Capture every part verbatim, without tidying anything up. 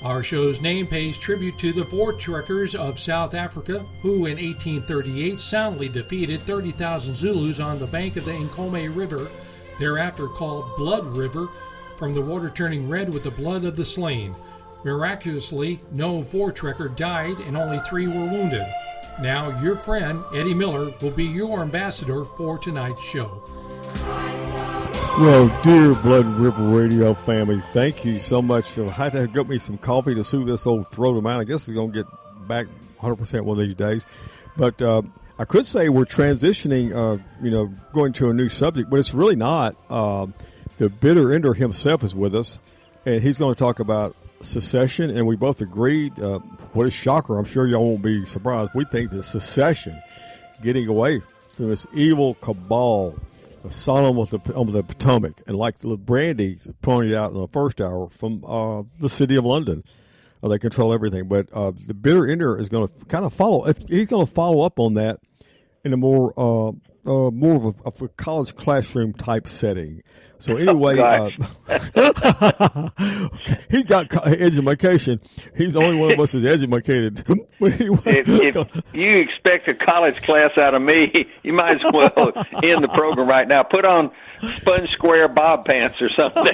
Our show's name pays tribute to the Voortrekkers of South Africa, who in eighteen thirty-eight soundly defeated thirty thousand Zulus on the bank of the Nkomo River, thereafter called Blood River, from the water turning red with the blood of the slain. Miraculously, no Voortrekker died and only three were wounded. Now, your friend, Eddie Miller, will be your ambassador for tonight's show. Well, dear Blood River Radio family, thank you so much. I had to get me some coffee to soothe this old throat of mine. I guess it's going to get back one hundred percent one of these days. But uh, I could say we're transitioning, uh, you know, going to a new subject, but it's really not. Uh, the bitter ender himself is with us, and he's going to talk about secession, and we both agreed. Uh, what a shocker. I'm sure y'all won't be surprised. We think that secession, getting away from this evil cabal, the Sodom of the, of the Potomac, and like Brandy pointed out in the first hour, from uh, the city of London. Uh, they control everything. But uh, the bitter ender is going to kind of follow. If he's going to follow up on that in a more uh, uh, more of a, of a college classroom type setting. So anyway, oh, uh, he got education. He's the only one of us is educated. Anyway, if, if you expect a college class out of me, you might as well end the program right now. Put on Sponge Square Bob pants or something.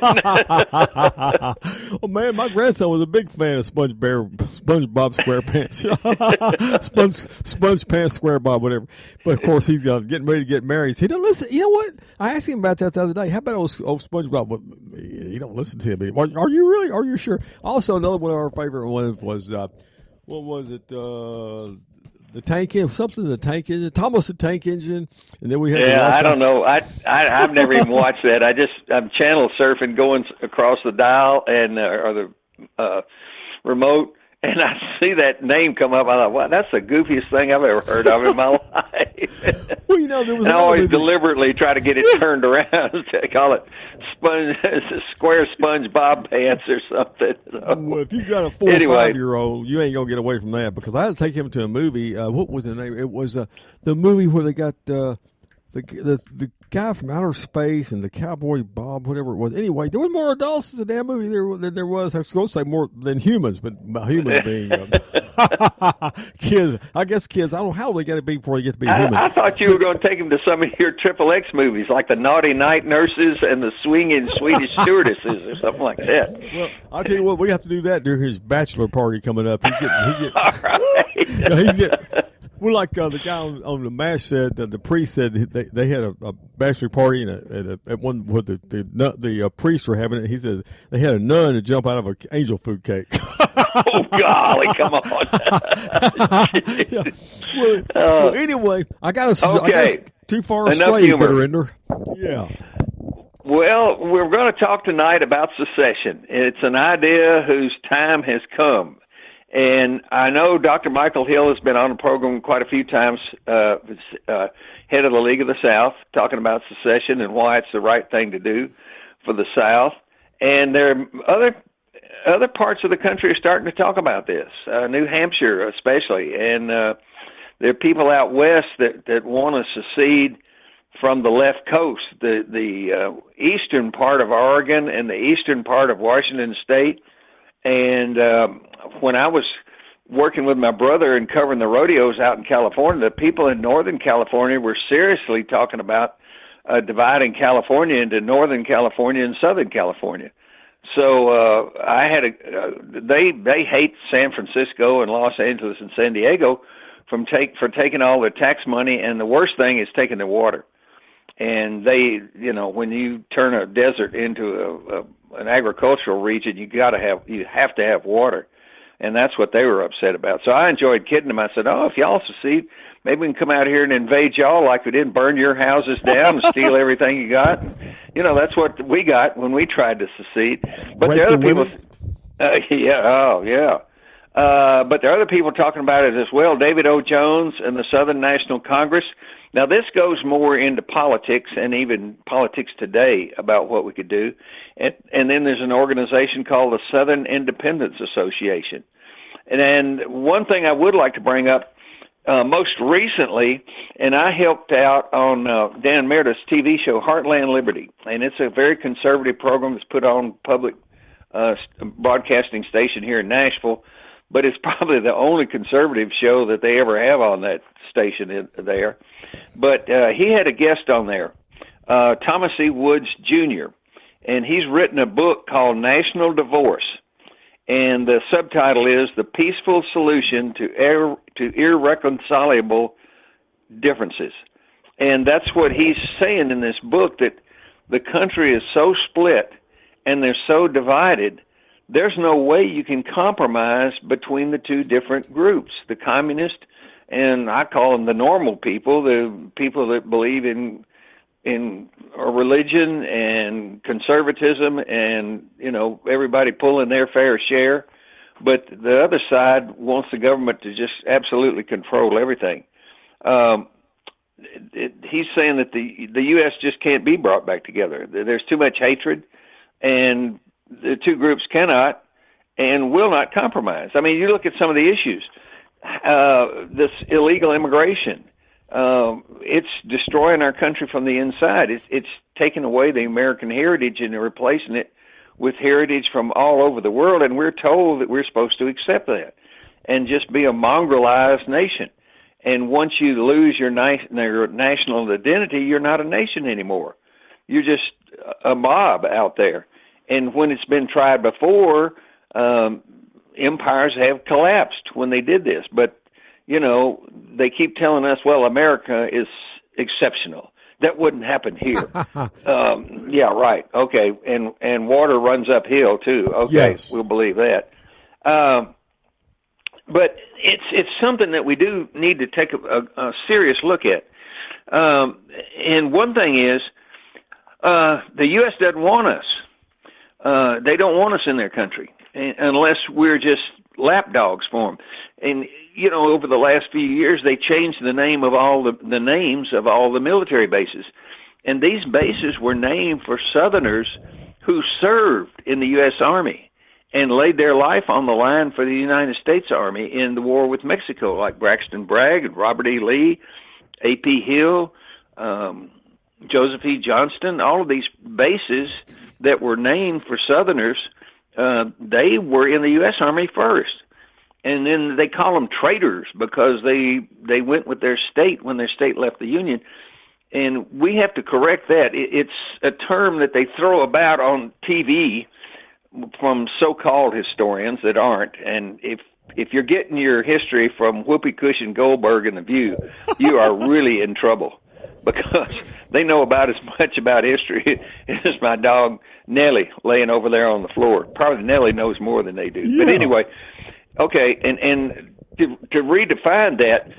Oh man, my grandson was a big fan of Sponge Bear, Sponge Bob Square Pants, Sponge Sponge Pants Square Bob, whatever. But of course, he's uh, getting ready to get married. He don't listen. You know what? I asked him about that the other day. How about old, old SpongeBob? But he don't listen to him. Are, are you really? Are you sure? Also, another one of our favorite ones was uh, what was it? Uh, The tank engine, something. The tank engine, Thomas the Tank Engine, and then we had. Yeah, I out. don't know. I, I I've never even watched that. I just I'm channel surfing, going across the dial and uh, or the uh, remote, and I see that name come up. I thought, wow, that's the goofiest thing I've ever heard of in my life. Well, you know, there was. And I always movie. deliberately try to get it turned around to call it sponge, square sponge bob pants or something. So, well, if you got a four anyway. or five year old, you ain't gonna get away from that, because I had to take him to a movie. Uh, what was the name? It was uh, the movie where they got uh, the the the guy from outer space and the cowboy Bob, whatever it was. Anyway, there was more adults in the damn movie there than there was. I was going to say more than humans, but humans being uh, kids. I guess kids. I don't know how they got to be before they get to be I, human. I thought you were going to take him to some of your Triple X movies, like the Naughty Night Nurses and the Swinging Swedish Stewardesses or something like that. Well, I'll tell you what, we have to do that during his bachelor party coming up. He get, he get, All right. no, he's get. Well, like uh, the guy on, on the MASH said, uh, the priest said they they had a, a bachelor party and a, and a, at one where the the, the uh, priests were having it. He said they had a nun to jump out of an angel food cake. Oh golly, come on! Yeah. Well, Uh, well, anyway, I got us. Okay. I got us too far Enough astray, humor. bitter ender. Yeah. Well, we're going to talk tonight about secession. It's an idea whose time has come. And I know Doctor Michael Hill has been on the program quite a few times, uh, uh, head of the League of the South, talking about secession and why it's the right thing to do for the South. And there are other other parts of the country are starting to talk about this, uh, New Hampshire especially. And uh, there are people out west that, that want to secede from the left coast, the, the uh, eastern part of Oregon and the eastern part of Washington State. And um, when I was working with my brother and covering the rodeos out in California, the people in Northern California were seriously talking about uh, dividing California into Northern California and Southern California. So uh, I had a uh, they they hate San Francisco and Los Angeles and San Diego from take for taking all their tax money, and the worst thing is taking their water. And they, you know, when you turn a desert into a, a an agricultural region, you got to have you have to have water, and that's what they were upset about. So I enjoyed kidding them. I said, "Oh, if y'all secede, maybe we can come out here and invade y'all like we didn't burn your houses down and steal everything you got." And, you know, that's what we got when we tried to secede. But there are other people, uh, yeah, oh yeah. Uh, but there are other people talking about it as well. David O. Jones and the Southern National Congress. Now, this goes more into politics and even politics today about what we could do. And, and then there's an organization called the Southern Independence Association. And, and one thing I would like to bring up, uh, most recently, and I helped out on uh, Dan Meredith's T V show, Heartland Liberty. And it's a very conservative program that's put on public uh, broadcasting station here in Nashville, but it's probably the only conservative show that they ever have on that station in, there. But uh, he had a guest on there, uh, Thomas E. Woods Junior, and he's written a book called National Divorce, and the subtitle is The Peaceful Solution to, Ir- to Irreconcilable Differences. And that's what he's saying in this book, that the country is so split and they're so divided, there's no way you can compromise between the two different groups, the communist and I call them the normal people, the people that believe in in religion and conservatism and, you know, everybody pulling their fair share. But the other side wants the government to just absolutely control everything. Um, it, it, he's saying that the the U S just can't be brought back together. There's too much hatred, and the two groups cannot and will not compromise. I mean, you look at some of the issues. Uh, this illegal immigration, um, it's destroying our country from the inside. It's, it's taking away the American heritage and replacing it with heritage from all over the world, and we're told that we're supposed to accept that and just be a mongrelized nation. And once you lose your, na- your national identity, you're not a nation anymore. You're just a mob out there. And when it's been tried before, um, empires have collapsed when they did this. But, you know, they keep telling us, well, America is exceptional. That wouldn't happen here. um, yeah, right. Okay. And and water runs uphill, too. Okay, yes. We'll believe that. Um, but it's it's something that we do need to take a, a, a serious look at. Um, and one thing is, uh, the U S doesn't want us. Uh, they don't want us in their country unless we're just lapdogs for them. And, you know, over the last few years, they changed the name of all the, the names of all the military bases. And these bases were named for Southerners who served in the U S Army and laid their life on the line for the United States Army in the war with Mexico, like Braxton Bragg and Robert E. Lee, A P. Hill, um, Joseph E. Johnston, all of these bases that were named for Southerners, uh, they were in the U S Army first. And then they call them traitors because they they went with their state when their state left the Union. And we have to correct that. It's a term that they throw about on T V from so-called historians that aren't. And if if you're getting your history from Whoopi Cushion Goldberg and The View, you are really in trouble, because they know about as much about history as my dog Nellie laying over there on the floor. Probably Nellie knows more than they do. Yeah. But anyway, okay, and, and to, to redefine that,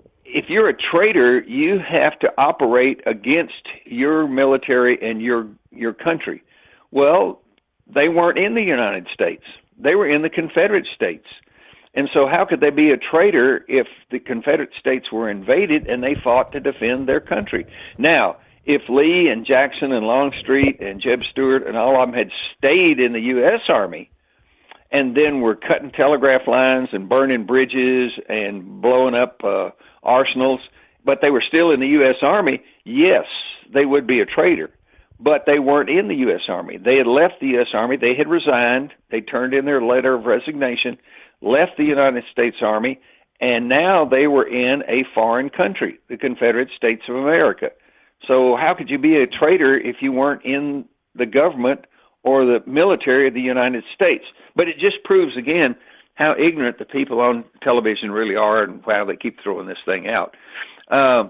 if you're a traitor, you have to operate against your military and your your country. Well, they weren't in the United States. They were in the Confederate States. And so how could they be a traitor if the Confederate States were invaded and they fought to defend their country? Now, if Lee and Jackson and Longstreet and Jeb Stuart and all of them had stayed in the U S Army and then were cutting telegraph lines and burning bridges and blowing up uh, arsenals, but they were still in the U S Army, yes, they would be a traitor. But they weren't in the U S Army. They had left the U S Army. They had resigned. They turned in their letter of resignation, left the United States Army, and now they were in a foreign country, the Confederate States of America. So how could you be a traitor if you weren't in the government or the military of the United States? But it just proves, again, how ignorant the people on television really are and how they keep throwing this thing out. Uh,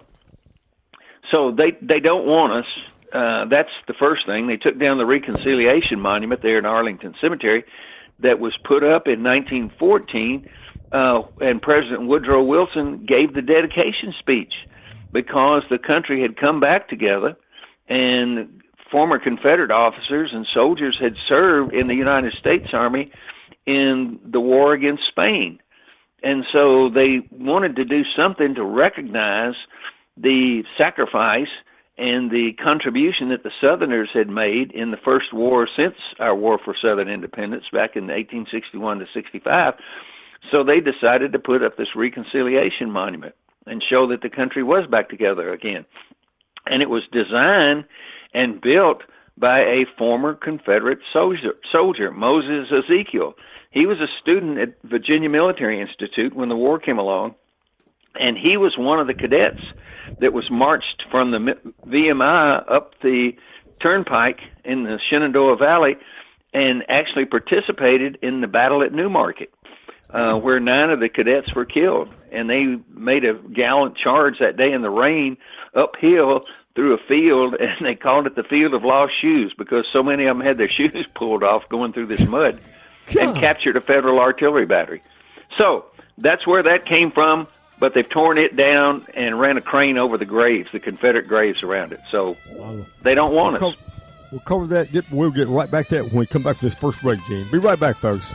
so they, they don't want us. Uh, that's the first thing. They took down the Reconciliation Monument there in Arlington Cemetery that was put up in nineteen fourteen, uh, and President Woodrow Wilson gave the dedication speech because the country had come back together, and former Confederate officers and soldiers had served in the United States Army in the war against Spain. And so they wanted to do something to recognize the sacrifice and the contribution that the Southerners had made in the first war since our War for Southern Independence back in eighteen sixty-one to sixty-five. So they decided to put up this Reconciliation Monument and show that the country was back together again. And it was designed and built by a former Confederate soldier, soldier, Moses Ezekiel. He was a student at Virginia Military Institute when the war came along, and he was one of the cadets that was marched from the V M I up the turnpike in the Shenandoah Valley and actually participated in the battle at Newmarket, uh, where nine of the cadets were killed. And they made a gallant charge that day in the rain uphill through a field, and they called it the Field of Lost Shoes because so many of them had their shoes pulled off going through this mud, and captured a Federal artillery battery. So that's where that came from, but they've torn it down and ran a crane over the graves, the Confederate graves around it. So they don't want we'll us. Co- we'll cover that. Get, we'll get right back to that when we come back to this first break, Gene. Be right back, folks.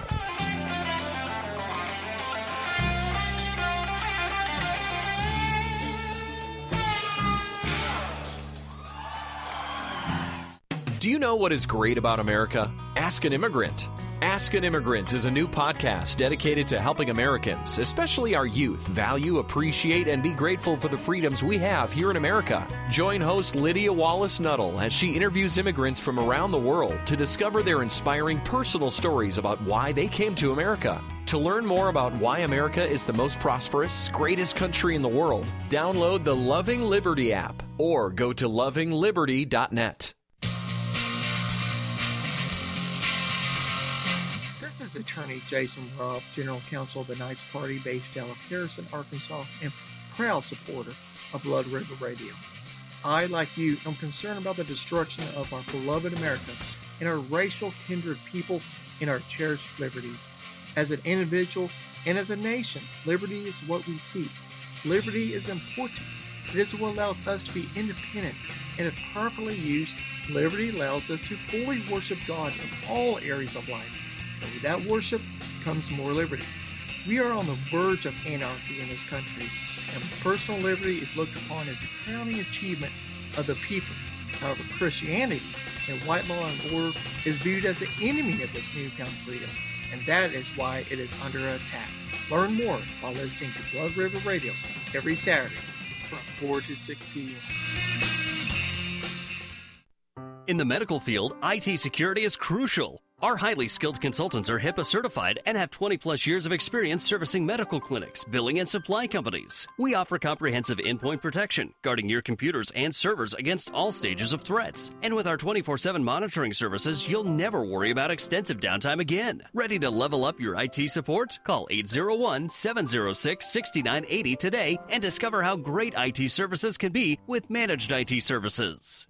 Do you know what is great about America? Ask an Immigrant. Ask an Immigrant is a new podcast dedicated to helping Americans, especially our youth, value, appreciate, and be grateful for the freedoms we have here in America. Join host Lydia Wallace-Nuttall as she interviews immigrants from around the world to discover their inspiring personal stories about why they came to America. To learn more about why America is the most prosperous, greatest country in the world, download the Loving Liberty app or go to loving liberty dot net. This is Attorney Jason Ruff, General Counsel of the Knights Party based out of Harrison, Arkansas, and proud supporter of Blood River Radio. I, like you, am concerned about the destruction of our beloved America and our racial kindred people and our cherished liberties. As an individual and as a nation, liberty is what we seek. Liberty is important. It is what allows us to be independent, and if properly used, liberty allows us to fully worship God in all areas of life. And with that worship comes more liberty. We are on the verge of anarchy in this country, and personal liberty is looked upon as a crowning achievement of the people. However, Christianity and white law and order is viewed as the enemy of this newfound freedom, and that is why it is under attack. Learn more by listening to Blood River Radio every Saturday from four to six p.m. In the medical field, I T security is crucial. Our highly skilled consultants are HIPAA certified and have twenty plus years of experience servicing medical clinics, billing, and supply companies. We offer comprehensive endpoint protection, guarding your computers and servers against all stages of threats. And with our twenty-four seven monitoring services, you'll never worry about extensive downtime again. Ready to level up your I T support? Call eight oh one, seven oh six, six nine eight oh today and discover how great I T services can be with managed I T services.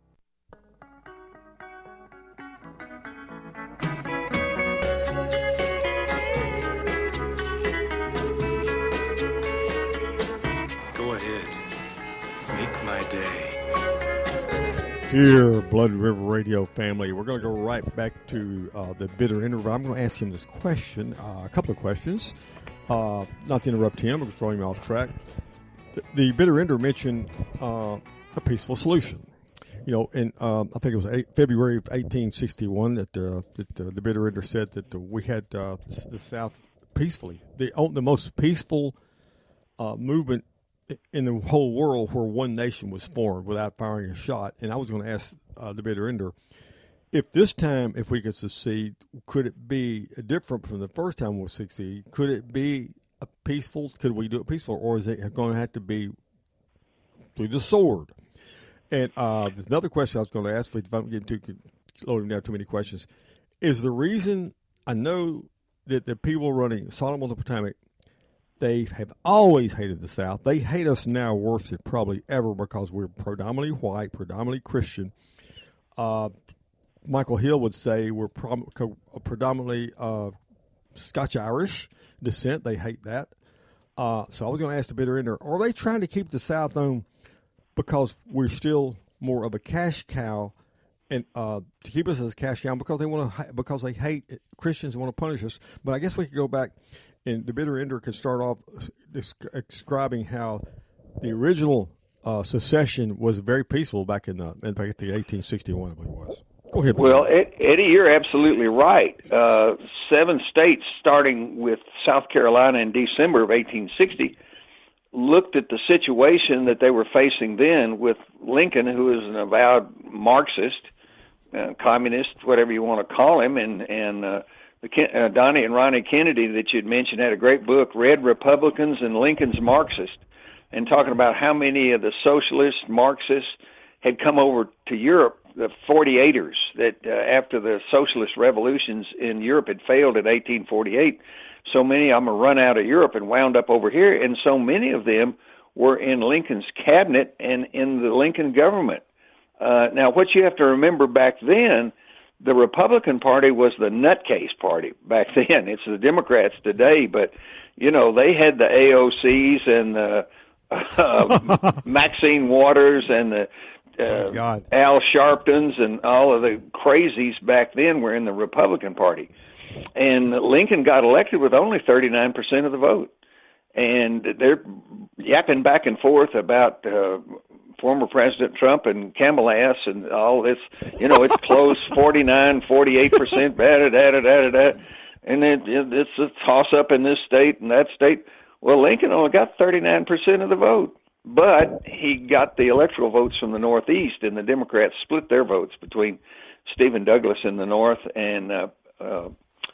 Dear Blood River Radio family, we're going to go right back to uh, the bitter ender. I'm going to ask him this question, uh, a couple of questions. Uh, not to interrupt him, I'm just throwing him off track. The, the bitter ender mentioned uh, a peaceful solution. You know, in um, I think it was eight, February of eighteen sixty-one that, uh, that uh, the bitter ender said that uh, we had uh, the, the South peacefully, the the most peaceful uh, movement in the whole world where one nation was formed without firing a shot. And I was going to ask uh, the bitter ender, if this time, if we could succeed, could it be different from the first time we'll succeed? Could it be a peaceful, could we do it peaceful, or is it going to have to be through the sword? And uh, there's another question I was going to ask, if I'm getting too, loading down too many questions, is the reason, I know that the people running Solomon the Potomac, they have always hated the South. They hate us now worse than probably ever because we're predominantly white, predominantly Christian. Uh, Michael Hill would say we're prom- co- predominantly uh, Scotch-Irish descent. They hate that. Uh, so I was going to ask the bitter ender, are they trying to keep the South on because we're still more of a cash cow, and uh, to keep us as a cash cow because they want to because they hate Christians and want to punish us? But I guess we could go back. And the bitter ender could start off describing how the original uh, secession was very peaceful back in the in fact, the eighteen sixty-one, I believe it was. Go ahead. Well, Eddie, you're absolutely right. Uh, seven states, starting with South Carolina in December of eighteen sixty, looked at the situation that they were facing then with Lincoln, who is an avowed Marxist, uh, communist, whatever you want to call him, and and uh, the uh, Donnie and Ronnie Kennedy that you'd mentioned had a great book, Red Republicans and Lincoln's Marxists, and talking about how many of the socialist Marxists had come over to Europe, the forty-eighters, that uh, after the socialist revolutions in Europe had failed in eighteen forty-eight, so many of them were run out of Europe and wound up over here, and so many of them were in Lincoln's cabinet and in the Lincoln government. Uh, now, what you have to remember back then, the Republican Party was the nutcase party back then. It's the Democrats today, but, you know, they had the A O Cs and the uh, Maxine Waters and the uh, oh, Al Sharptons and all of the crazies back then were in the Republican Party. And Lincoln got elected with only thirty-nine percent of the vote. And they're yapping back and forth about uh, former President Trump and Camel ass and all this. You know, it's close, forty-nine, forty-eight percent, da, da, da, da, da, and then it's a toss-up in this state and that state. Well, Lincoln only got thirty-nine percent of the vote, but he got the electoral votes from the Northeast, and the Democrats split their votes between Stephen Douglas in the North and uh, uh,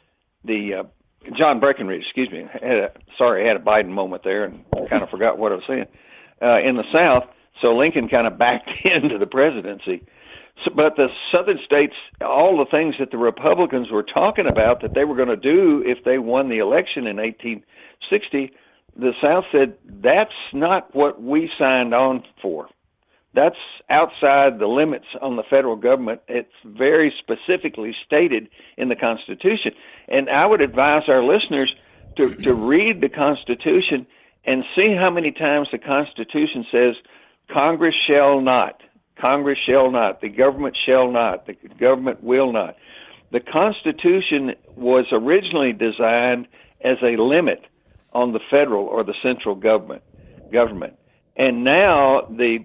the uh, John Breckinridge, excuse me. I had a, sorry, I had a Biden moment there and kind of forgot what I was saying. Uh, in the South, so Lincoln kind of backed into the presidency. So, but the southern states, all the things that the Republicans were talking about that they were going to do if they won the election in eighteen sixty, the South said, that's not what we signed on for. That's outside the limits on the federal government. It's very specifically stated in the Constitution. And I would advise our listeners to, to read the Constitution and see how many times the Constitution says, Congress shall not, Congress shall not, the government shall not, the government will not. The Constitution was originally designed as a limit on the federal or the central government. government. And now the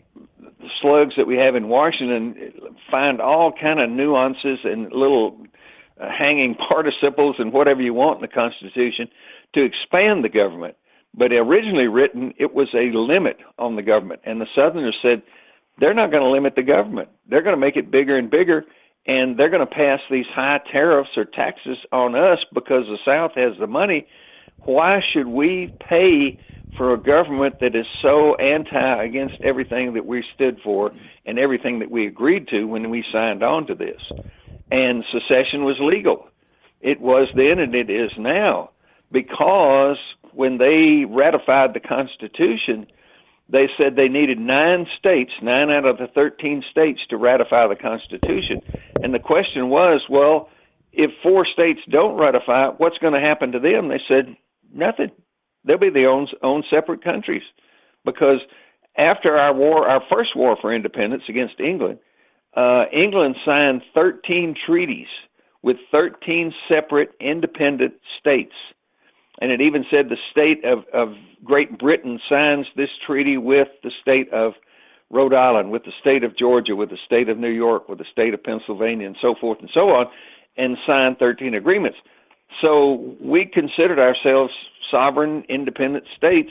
slugs that we have in Washington find all kind of nuances and little uh, hanging participles and whatever you want in the Constitution to expand the government. But originally written, it was a limit on the government. And the Southerners said, they're not going to limit the government. They're going to make it bigger and bigger, and they're going to pass these high tariffs or taxes on us because the South has the money. Why should we pay for a government that is so anti against everything that we stood for and everything that we agreed to when we signed on to this? And secession was legal. It was then and it is now, because when they ratified the Constitution, they said they needed nine states, nine out of the thirteen states, to ratify the Constitution. And the question was, well, if four states don't ratify it, what's going to happen to them? They said, nothing. They'll be their own, own separate countries. Because after our war, our first war for independence against England, uh, England signed thirteen treaties with thirteen separate independent states. And it even said the state of, of Great Britain signs this treaty with the state of Rhode Island, with the state of Georgia, with the state of New York, with the state of Pennsylvania, and so forth and so on, and signed thirteen agreements. So we considered ourselves sovereign, independent states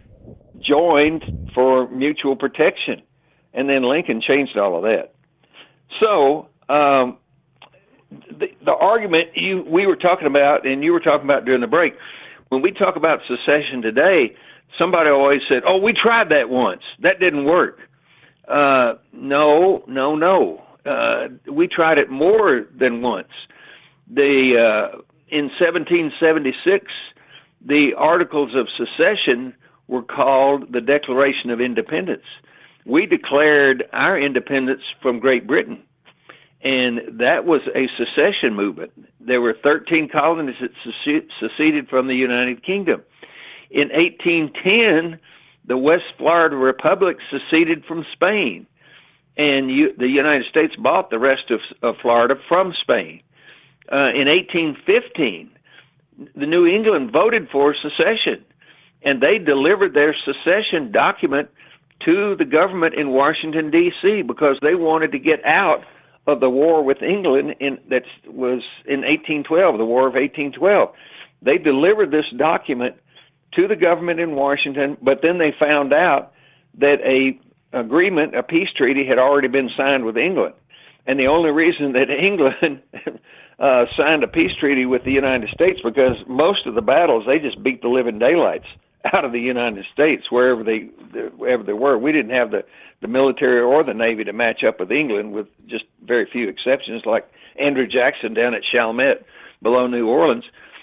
joined for mutual protection. And then Lincoln changed all of that. So um, the, the argument you we were talking about, and you were talking about during the break, when we talk about secession today, somebody always said, oh, we tried that once. That didn't work. Uh, no, no, no. Uh, we tried it more than once. The uh, in seventeen seventy-six, the Articles of Secession were called the Declaration of Independence. We declared our independence from Great Britain, and that was a secession movement. There were thirteen colonies that seceded from the United Kingdom. In eighteen ten, the West Florida Republic seceded from Spain, and you, the United States bought the rest of, of Florida from Spain. Uh, in eighteen fifteen, the New England voted for secession, and they delivered their secession document to the government in Washington, D C, because they wanted to get out of the war with England in, that was in eighteen twelve, the War of eighteen twelve. They delivered this document to the government in Washington, but then they found out that a agreement, a peace treaty, had already been signed with England. And the only reason that England uh, signed a peace treaty with the United States, because most of the battles, they just beat the living daylights out of the United States wherever they wherever they were. We didn't have the, the military or the Navy to match up with England, with just very few exceptions, like Andrew Jackson down at Chalmette below New Orleans.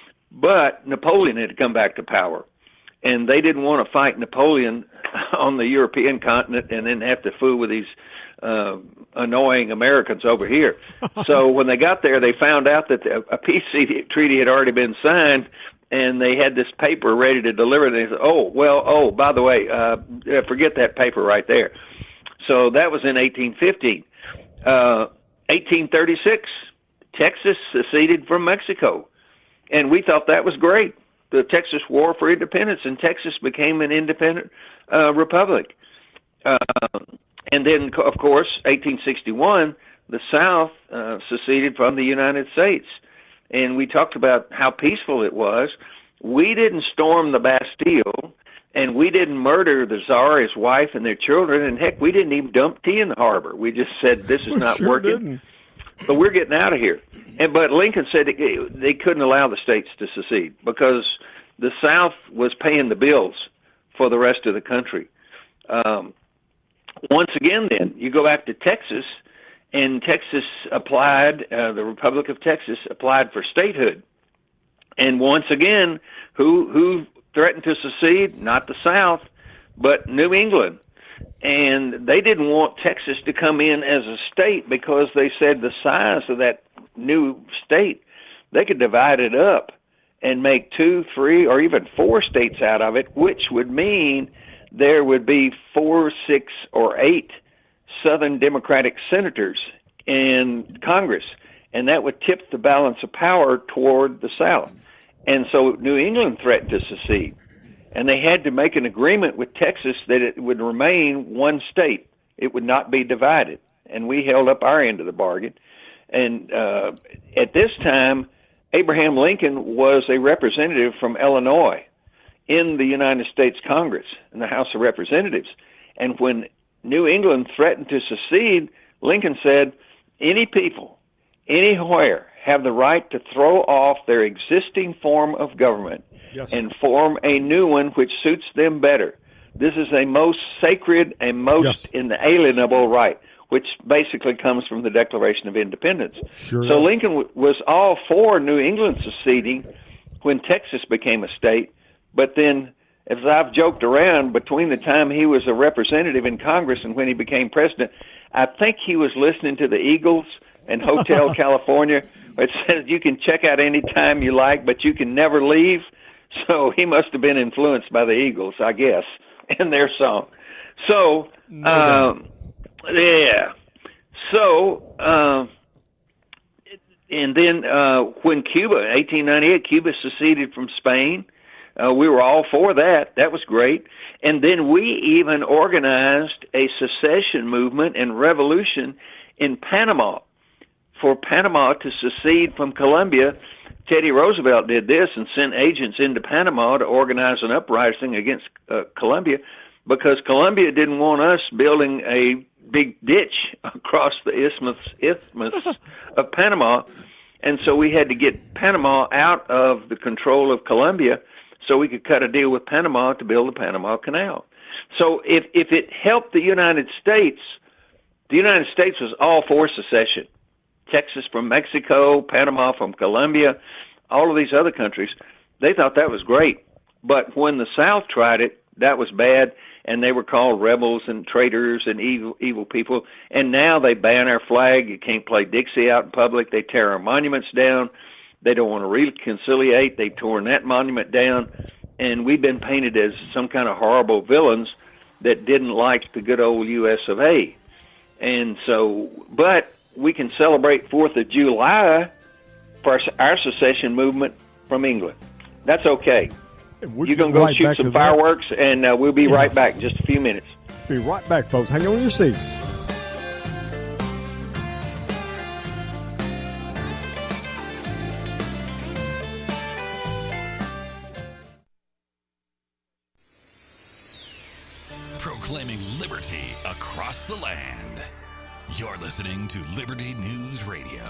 But Napoleon had come back to power, and they didn't want to fight Napoleon on the European continent and then have to fool with these uh, annoying Americans over here. So when they got there, they found out that the, a peace treaty had already been signed, and they had this paper ready to deliver. They said, oh, well, oh, by the way, uh, forget that paper right there. So that was in eighteen fifteen. Uh, eighteen thirty-six, Texas seceded from Mexico, and we thought that was great. The Texas War for Independence, and Texas became an independent uh, republic. Uh, and then, of course, eighteen sixty-one, the South uh, seceded from the United States. And we talked about how peaceful it was. We didn't storm the Bastille, and we didn't murder the Tsar, his wife, and their children. And, heck, we didn't even dump tea in the harbor. We just said, this is not sure working. Didn't. But we're getting out of here. And but Lincoln said they couldn't allow the states to secede because the South was paying the bills for the rest of the country. Um, once again, then, you go back to Texas, and Texas applied, uh, the Republic of Texas applied for statehood. And once again, who who threatened to secede? Not the South, but New England. And they didn't want Texas to come in as a state because they said the size of that new state, they could divide it up and make two, three, or even four states out of it, which would mean there would be four, six, or eight Southern Democratic senators in Congress, and that would tip the balance of power toward the South. And so New England threatened to secede, and they had to make an agreement with Texas that it would remain one state. It would not be divided, and we held up our end of the bargain. And uh, at this time, Abraham Lincoln was a representative from Illinois in the United States Congress, in the House of Representatives. And when New England threatened to secede, Lincoln said, any people, anywhere, have the right to throw off their existing form of government yes. and form a new one which suits them better. This is a most sacred and most yes. inalienable right, which basically comes from the Declaration of Independence. Sure so is. Lincoln w- was all for New England seceding when Texas became a state, but then, as I've joked around, between the time he was a representative in Congress and when he became president, I think he was listening to the Eagles and Hotel California, where it says you can check out any time you like, but you can never leave. So he must have been influenced by the Eagles, I guess, and their song. So, no um, yeah. So, uh, and then uh, when Cuba, eighteen ninety-eight, Cuba seceded from Spain. Uh, we were all for that. That was great. And then we even organized a secession movement and revolution in Panama for Panama to secede from Colombia. Teddy Roosevelt did this and sent agents into Panama to organize an uprising against uh, Colombia because Colombia didn't want us building a big ditch across the isthmus, isthmus of Panama. And so we had to get Panama out of the control of Colombia so we could cut a deal with Panama to build the Panama Canal. So if if it helped the United States, the United States was all for secession. Texas from Mexico, Panama from Colombia, all of these other countries, they thought that was great. But when the South tried it, that was bad, and they were called rebels and traitors and evil evil people. And now they ban our flag. You can't play Dixie out in public. They tear our monuments down. They don't want to reconciliate. They've torn that monument down. And we've been painted as some kind of horrible villains that didn't like the good old U S of A. And so, but we can celebrate fourth of July for our secession movement from England. That's okay. We're You're going to go right shoot some fireworks, that. and uh, we'll be yes. right back in just a few minutes. Be right back, folks. Hang on your seats. Proclaiming liberty across the land. You're listening to Liberty News Radio.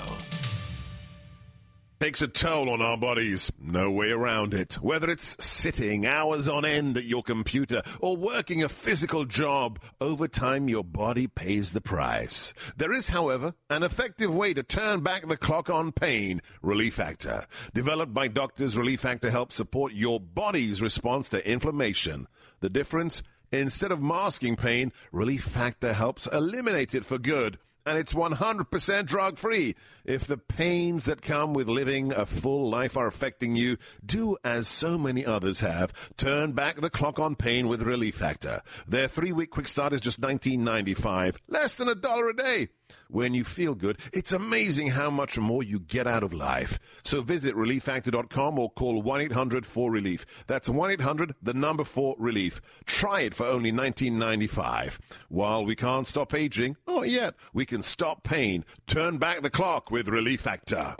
Takes a toll on our bodies. No way around it. Whether it's sitting hours on end at your computer or working a physical job, over time your body pays the price. There is, however, an effective way to turn back the clock on pain, Relief Factor. Developed by doctors, Relief Factor helps support your body's response to inflammation. The difference? Instead of masking pain, Relief Factor helps eliminate it for good. And it's one hundred percent drug-free. If the pains that come with living a full life are affecting you, do as so many others have. Turn back the clock on pain with Relief Factor. Their three-week quick start is just nineteen ninety-five, less than a dollar a day. When you feel good, it's amazing how much more you get out of life. So visit relief factor dot com or call one eight hundred four relief. That's one eight hundred, the number four relief. Try it for only nineteen ninety-five. While we can't stop aging, not yet, we can stop pain. Turn back the clock with Relief Factor.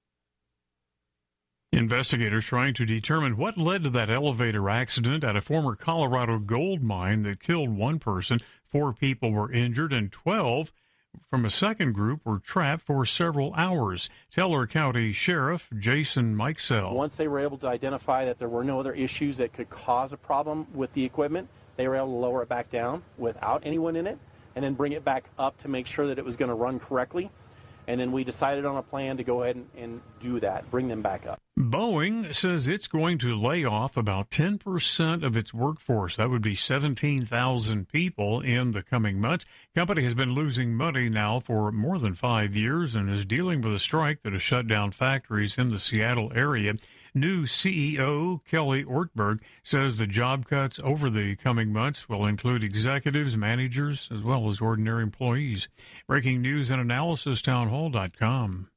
Investigators trying to determine what led to that elevator accident at a former Colorado gold mine that killed one person. Four people were injured and twelve from a second group were trapped for several hours. Teller County Sheriff Jason Mikesell. Once they were able to identify that there were no other issues that could cause a problem with the equipment, they were able to lower it back down without anyone in it and then bring it back up to make sure that it was going to run correctly. And then we decided on a plan to go ahead and, and do that, bring them back up. Boeing says it's going to lay off about ten percent of its workforce. That would be seventeen thousand people in the coming months. Company has been losing money now for more than five years and is dealing with a strike that has shut down factories in the Seattle area. New C E O Kelly Ortberg says the job cuts over the coming months will include executives, managers, as well as ordinary employees. Breaking news and analysis, town hall dot com.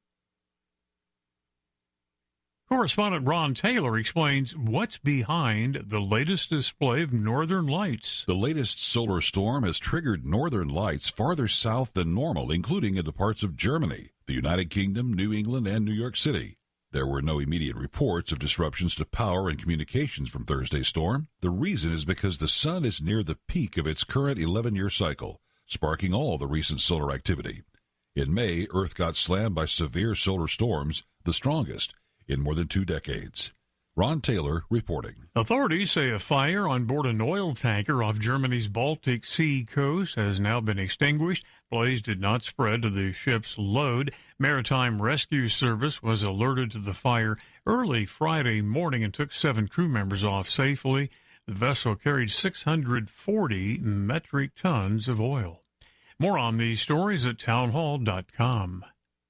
Correspondent Ron Taylor explains what's behind the latest display of northern lights. The latest solar storm has triggered northern lights farther south than normal, including into parts of Germany, the United Kingdom, New England, and New York City. There were no immediate reports of disruptions to power and communications from Thursday's storm. The reason is because the sun is near the peak of its current eleven-year cycle, sparking all the recent solar activity. In May, Earth got slammed by severe solar storms, the strongest in more than two decades. Ron Taylor reporting. Authorities say a fire on board an oil tanker off Germany's Baltic Sea coast has now been extinguished. Blaze did not spread to the ship's load. Maritime Rescue Service was alerted to the fire early Friday morning and took seven crew members off safely. The vessel carried six hundred forty metric tons of oil. More on these stories at town hall dot com.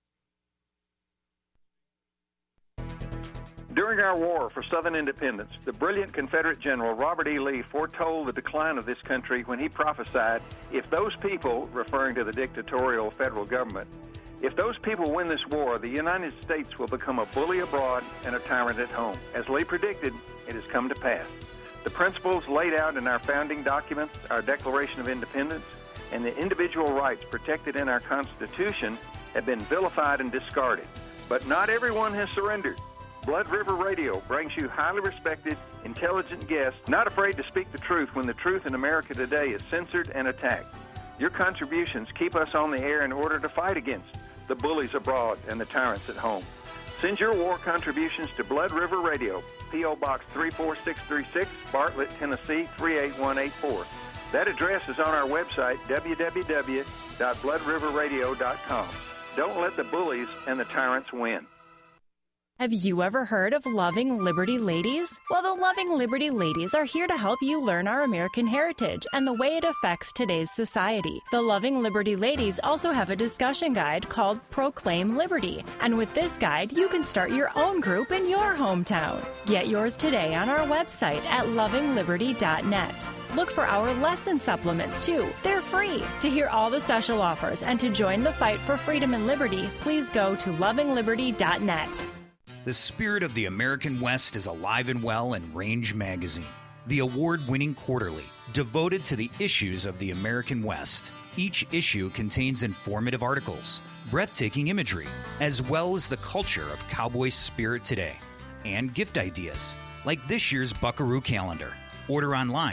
During our war for Southern independence, the brilliant Confederate General Robert E. Lee foretold the decline of this country when he prophesied, if those people, referring to the dictatorial federal government, if those people win this war, the United States will become a bully abroad and a tyrant at home. As Lee predicted, it has come to pass. The principles laid out in our founding documents, our Declaration of Independence, and the individual rights protected in our Constitution have been vilified and discarded. But not everyone has surrendered. Blood River Radio brings you highly respected, intelligent guests, not afraid to speak the truth when the truth in America today is censored and attacked. Your contributions keep us on the air in order to fight against the bullies abroad and the tyrants at home. Send your war contributions to Blood River Radio, P O. Box three four six three six, Bartlett, Tennessee three eight one eight four. That address is on our website, w w w dot blood river radio dot com. Don't let the bullies and the tyrants win. Have you ever heard of Loving Liberty Ladies? Well, the Loving Liberty Ladies are here to help you learn our American heritage and the way it affects today's society. The Loving Liberty Ladies also have a discussion guide called Proclaim Liberty. And with this guide, you can start your own group in your hometown. Get yours today on our website at loving liberty dot net. Look for our lesson supplements, too. They're free. To hear all the special offers and to join the fight for freedom and liberty, please go to loving liberty dot net. The spirit of the American West is alive and well in Range Magazine, the award-winning quarterly devoted to the issues of the American West. Each issue contains informative articles, breathtaking imagery, as well as the culture of cowboy spirit today, and gift ideas, like this year's Buckaroo calendar. Order online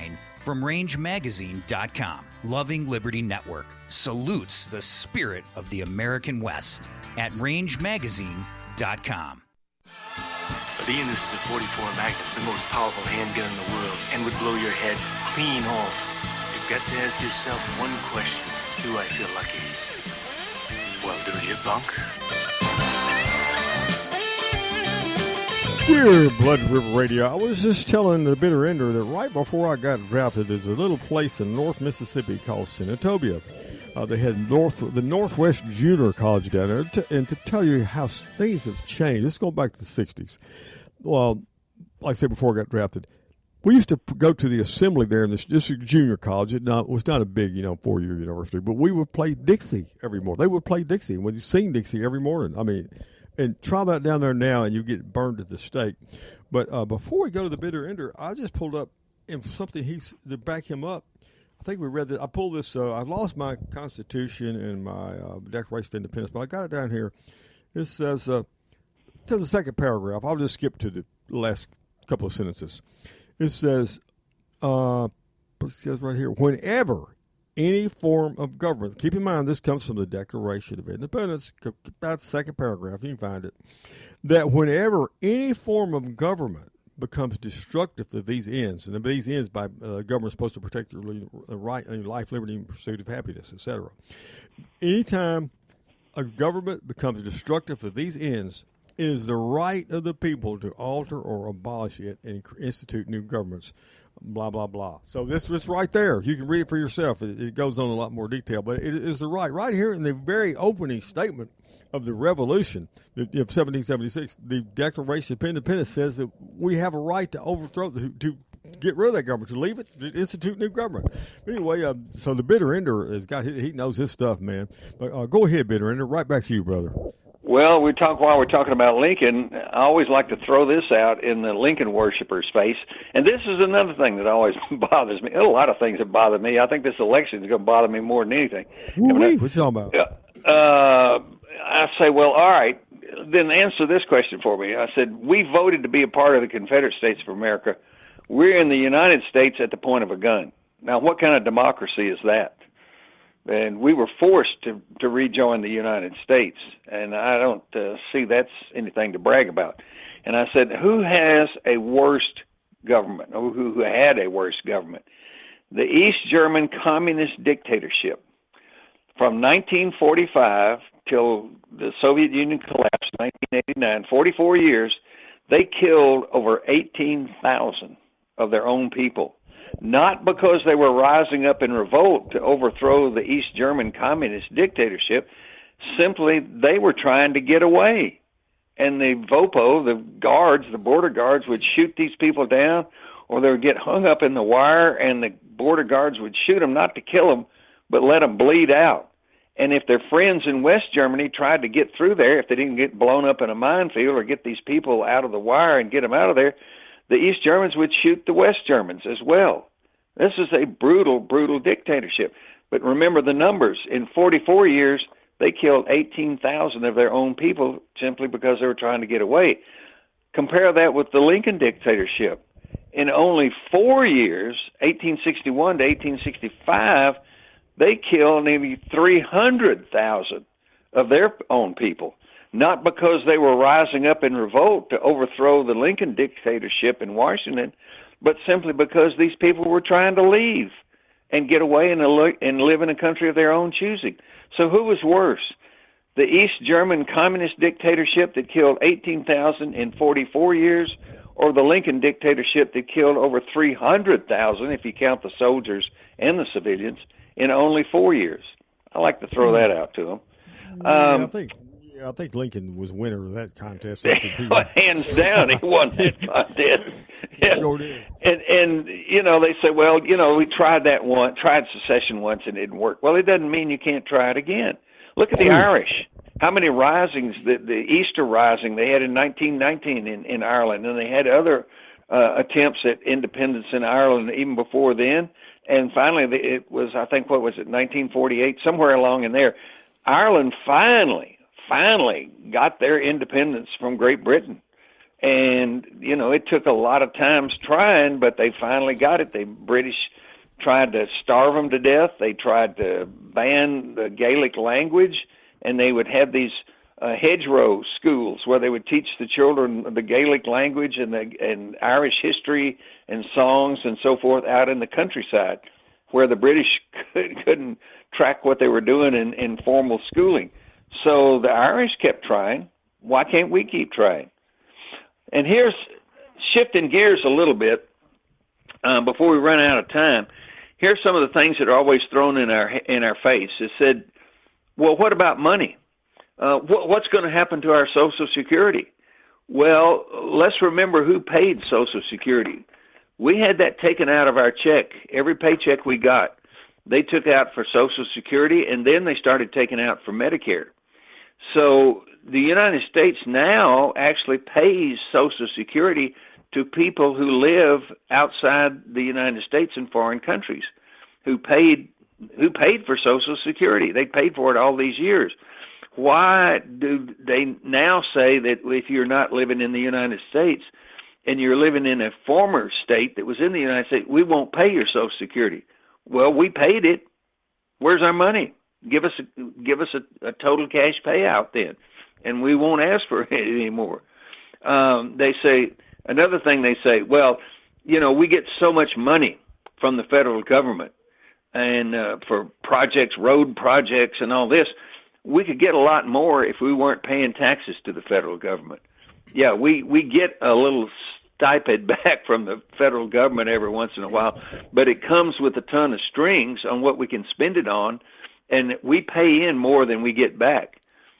From range magazine dot com, Loving Liberty Network salutes the spirit of the American West at range magazine dot com. Ian, this is a forty-four Magnum, the most powerful handgun in the world, and would blow your head clean off. You've got to ask yourself one question. Do I feel lucky? Well, do you, punk? Dear Blood River Radio, I was just telling the bitter ender that right before I got drafted, there's a little place in North Mississippi called Senatobia. Uh, they had North the Northwest Junior College down there, to, and to tell you how things have changed, let's go back to the sixties. Well, like I said before I got drafted, we used to go to the assembly there in this, this junior college. It not, was not a big, you know, four-year university, but we would play Dixie every morning. They would play Dixie, and we'd sing Dixie every morning. I mean, and try that down there now, and you get burned at the stake. But uh, before we go to the bitter ender, I just pulled up in something he's to back him up. I think we read that. I pulled this. Uh, I lost my Constitution and my uh, Declaration of Independence, but I got it down here. It says, uh, to the second paragraph. I'll just skip to the last couple of sentences. It says, uh, it says right here, whenever any form of government, keep in mind this comes from the Declaration of Independence, about the second paragraph, you can find it, that whenever any form of government becomes destructive to these ends, and these ends by uh, government supposed to protect the right, life, liberty, and pursuit of happiness, et cetera. Anytime a government becomes destructive to these ends, it is the right of the people to alter or abolish it and institute new governments, blah, blah, blah. So this was right there. You can read it for yourself. It, it goes on in a lot more detail, but it is the right. Right here in the very opening statement of the Revolution of seventeen seventy-six, the Declaration of Independence says that we have a right to overthrow, to, to get rid of that government, to leave it, to institute new government. Anyway, uh, so the bitter ender has got, he knows his stuff, man. But uh, go ahead, bitter ender. Right back to you, brother. Well, we talk while we're talking about Lincoln. I always like to throw this out in the Lincoln worshippers' face, and this is another thing that always bothers me. A lot of things that bother me. I think this election is going to bother me more than anything. Ooh-wee. What you talking about? Uh, I say, well, all right. Then answer this question for me. I said, we voted to be a part of the Confederate States of America. We're in the United States at the point of a gun. Now, what kind of democracy is that? And we were forced to, to rejoin the United States, and I don't uh, see that's anything to brag about. And I said, who has a worse government, or who, who had a worse government? The East German communist dictatorship. From nineteen forty-five till the Soviet Union collapsed in nineteen eighty-nine, forty-four years, they killed over eighteen thousand of their own people. Not because they were rising up in revolt to overthrow the East German communist dictatorship, simply they were trying to get away. And the V O P O, the guards, the border guards, would shoot these people down, or they would get hung up in the wire, and the border guards would shoot them, not to kill them, but let them bleed out. And if their friends in West Germany tried to get through there, if they didn't get blown up in a minefield or get these people out of the wire and get them out of there, the East Germans would shoot the West Germans as well. This is a brutal, brutal dictatorship. But remember the numbers. In forty-four years, they killed eighteen thousand of their own people simply because they were trying to get away. Compare that with the Lincoln dictatorship. In only four years, eighteen sixty-one to eighteen sixty-five, they killed nearly three hundred thousand of their own people. Not because they were rising up in revolt to overthrow the Lincoln dictatorship in Washington, but simply because these people were trying to leave and get away and, and live in a country of their own choosing. So who was worse? The East German communist dictatorship that killed eighteen thousand in forty-four years, or the Lincoln dictatorship that killed over three hundred thousand, if you count the soldiers and the civilians, in only four years? I like to throw that out to them. Um, yeah, I think yeah, I think Lincoln was winner of that contest. Hands down, he won that contest. Yeah. Sure did. And, and, you know, they say, well, you know, we tried that one, tried secession once and it didn't work. Well, it doesn't mean you can't try it again. Look at the Irish. How many risings, the, the Easter Rising they had in nineteen nineteen in, in Ireland, and they had other uh, attempts at independence in Ireland even before then. And finally, it was, I think, what was it, nineteen forty-eight, somewhere along in there, Ireland finally, finally got their independence from Great Britain. And, you know, it took a lot of times trying, but they finally got it. The British tried to starve them to death. They tried to ban the Gaelic language, and they would have these uh, hedgerow schools where they would teach the children the Gaelic language and the and Irish history and songs and so forth out in the countryside, where the British could, couldn't track what they were doing in, in formal schooling. So the Irish kept trying. Why can't we keep trying? And here's shifting gears a little bit uh, before we run out of time. Here's some of the things that are always thrown in our in our face. It said, well, what about money? Uh, wh- what's going to happen to our Social Security? Well, let's remember who paid Social Security. We had that taken out of our check. Every paycheck we got, they took out for Social Security, and then they started taking out for Medicare. So the United States now actually pays Social Security to people who live outside the United States in foreign countries, who paid who paid for Social Security. They paid for it all these years. Why do they now say that if you're not living in the United States and you're living in a former state that was in the United States, we won't pay your Social Security? Well, we paid it. Where's our money? Give us a, give us a, a total cash payout then, and we won't ask for it anymore. Um, they say, another thing they say, well, you know, we get so much money from the federal government and uh, for projects, road projects and all this, we could get a lot more if we weren't paying taxes to the federal government. Yeah, we, we get a little stipend back from the federal government every once in a while, but it comes with a ton of strings on what we can spend it on, and we pay in more than we get back.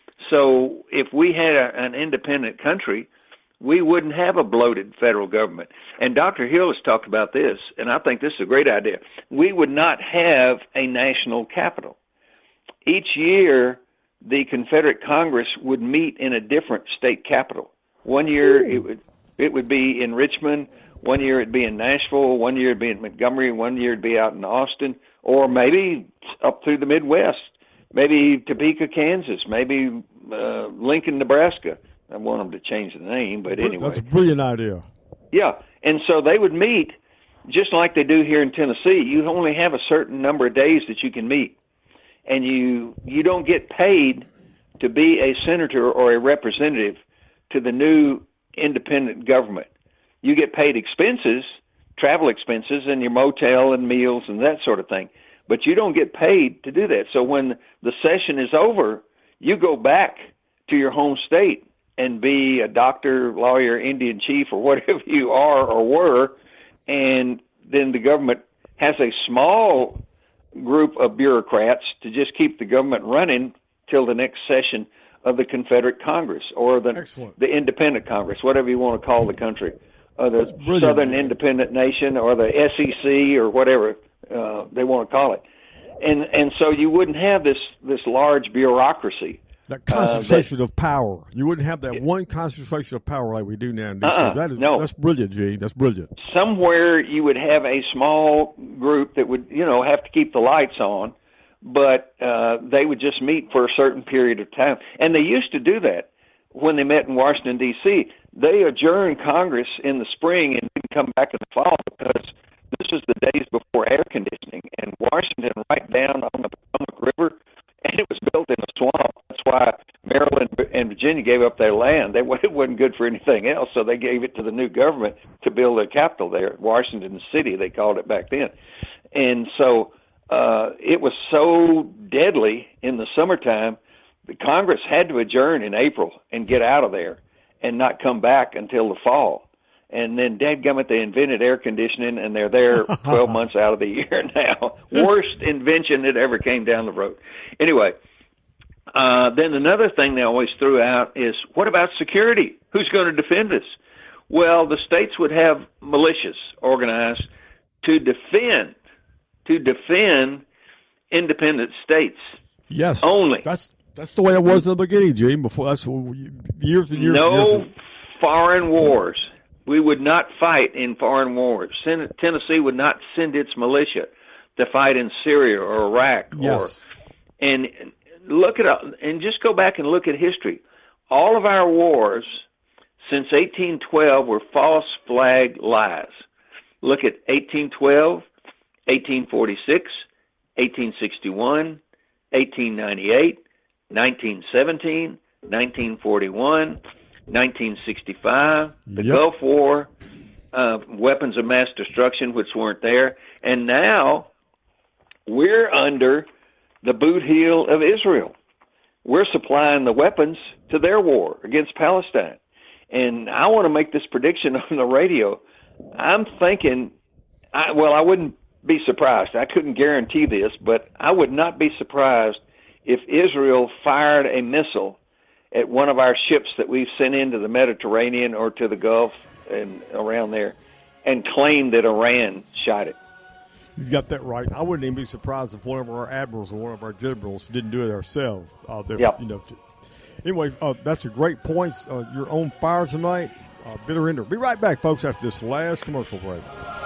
So if we had a, an independent country, we wouldn't have a bloated federal government. And Doctor Hill has talked about this, and I think this is a great idea. We would not have a national capital. Each year, the Confederate Congress would meet in a different state capital. One year it would it would be in Richmond, one year it'd be in Nashville, one year it'd be in Montgomery, one year it'd be out in Austin, or maybe up through the Midwest, maybe Topeka, Kansas, maybe uh, Lincoln, Nebraska. I want them to change the name, but anyway. That's a brilliant idea. Yeah, and so they would meet just like they do here in Tennessee. You only have a certain number of days that you can meet, and you you don't get paid to be a senator or a representative to the new independent government. You get paid expenses, travel expenses, and your motel and meals and that sort of thing, but you don't get paid to do that. So when the session is over, you go back to your home state and be a doctor, lawyer, Indian chief, or whatever you are or were, and then the government has a small group of bureaucrats to just keep the government running till the next session of the Confederate Congress or the Excellent. the Independent Congress, whatever you want to call the country, or the Southern Independent Nation, or the S E C, or whatever uh, they want to call it. And and so you wouldn't have this this large bureaucracy. That concentration uh, that, of power. You wouldn't have that one concentration of power like we do now in D C. Uh-uh, that is, no. That's brilliant, Gene. That's brilliant. Somewhere you would have a small group that would, you know, have to keep the lights on, but uh, they would just meet for a certain period of time. And they used to do that when they met in Washington, D C. They adjourned Congress in the spring and didn't come back in the fall because this was the days before air conditioning. And Washington, right down on the Potomac River, and it was built in a swamp. That's why Maryland and Virginia gave up their land. They, it wasn't good for anything else, so they gave it to the new government to build a capital there, Washington City, they called it back then. And so uh, it was so deadly in the summertime, the Congress had to adjourn in April and get out of there and not come back until the fall. And then, dadgummit, they invented air conditioning, and they're there twelve months out of the year now. Worst invention that ever came down the road. Anyway, uh, then another thing they always threw out is, what about security? Who's going to defend us? Well, the states would have militias organized to defend, to defend independent states. Yes. Only. That's that's the way it was in the beginning, Gene. Before that's years and years. No and years. foreign wars. We would not fight in foreign wars. Tennessee would not send its militia to fight in Syria or Iraq. Yes. Or, and look at and just go back and look at history. All of our wars since eighteen twelve were false flag lies. Look at eighteen twelve, eighteen forty-six, eighteen sixty-one, eighteen ninety-eight, nineteen seventeen, nineteen forty-one, nineteen sixty-five, the Yep. Gulf War, uh, weapons of mass destruction, which weren't there, and now we're under the boot heel of Israel. We're supplying the weapons to their war against Palestine. And I want to make this prediction on the radio. I'm thinking, I, well, I wouldn't be surprised. I couldn't guarantee this, but I would not be surprised if Israel fired a missile at one of our ships that we've sent into the Mediterranean or to the Gulf and around there and claimed that Iran shot it. You've got that right. I wouldn't even be surprised if one of our admirals or one of our generals didn't do it ourselves. Uh, Yep. You know, to, anyway, uh, that's a great point. Uh, you're on fire tonight. Uh, Bitter Ender. Be right back, folks, after this last commercial break.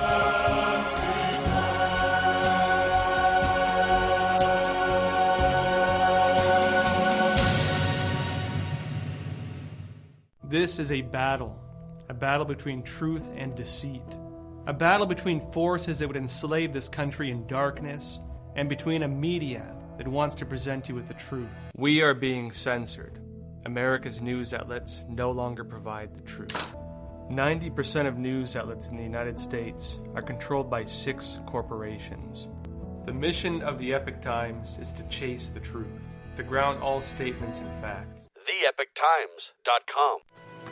This is a battle, a battle between truth and deceit, a battle between forces that would enslave this country in darkness and between a media that wants to present you with the truth. We are being censored. America's news outlets no longer provide the truth. ninety percent of news outlets in the United States are controlled by six corporations. The mission of the Epoch Times is to chase the truth, to ground all statements in fact. the epoch times dot com.